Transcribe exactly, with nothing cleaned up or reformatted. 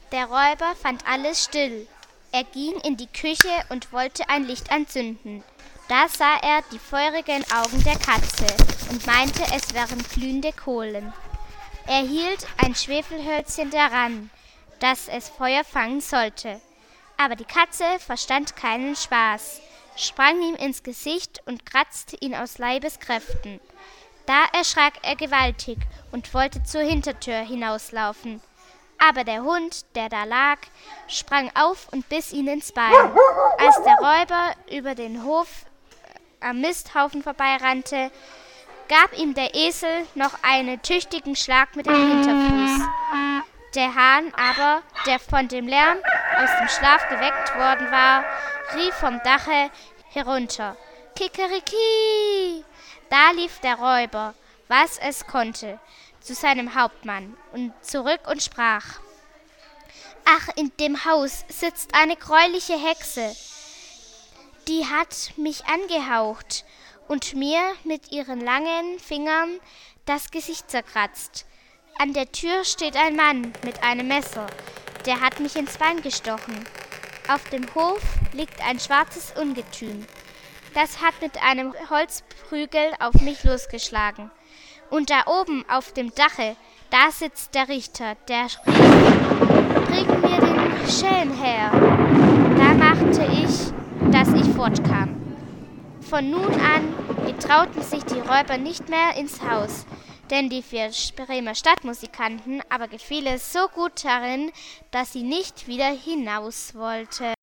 Der Räuber fand alles still. Er ging in die Küche und wollte ein Licht anzünden. Da sah er die feurigen Augen der Katze und meinte, es wären glühende Kohlen. Er hielt ein Schwefelhölzchen daran, dass es Feuer fangen sollte. Aber die Katze verstand keinen Spaß, sprang ihm ins Gesicht und kratzte ihn aus Leibeskräften. Da erschrak er gewaltig und wollte zur Hintertür hinauslaufen. Aber der Hund, der da lag, sprang auf und biss ihn ins Bein. Als der Räuber über den Hof am Misthaufen vorbeirannte, gab ihm der Esel noch einen tüchtigen Schlag mit dem Hinterfuß. Der Hahn aber, der von dem Lärm aus dem Schlaf geweckt worden war, rief vom Dache herunter: »Kikeriki!« Da lief der Räuber, was es konnte, zu seinem Hauptmann und zurück und sprach: »Ach, in dem Haus sitzt eine greuliche Hexe. Die hat mich angehaucht und mir mit ihren langen Fingern das Gesicht zerkratzt. An der Tür steht ein Mann mit einem Messer, der hat mich ins Bein gestochen. Auf dem Hof liegt ein schwarzes Ungetüm. Das hat mit einem Holzprügel auf mich losgeschlagen. Und da oben auf dem Dache, da sitzt der Richter, der rief: »Bring mir den Schelm her!« Da machte ich, dass ich fortkam. Von nun an getrauten sich die Räuber nicht mehr ins Haus, denn die vier Bremer Stadtmusikanten aber gefiel es so gut darin, dass sie nicht wieder hinaus wollten.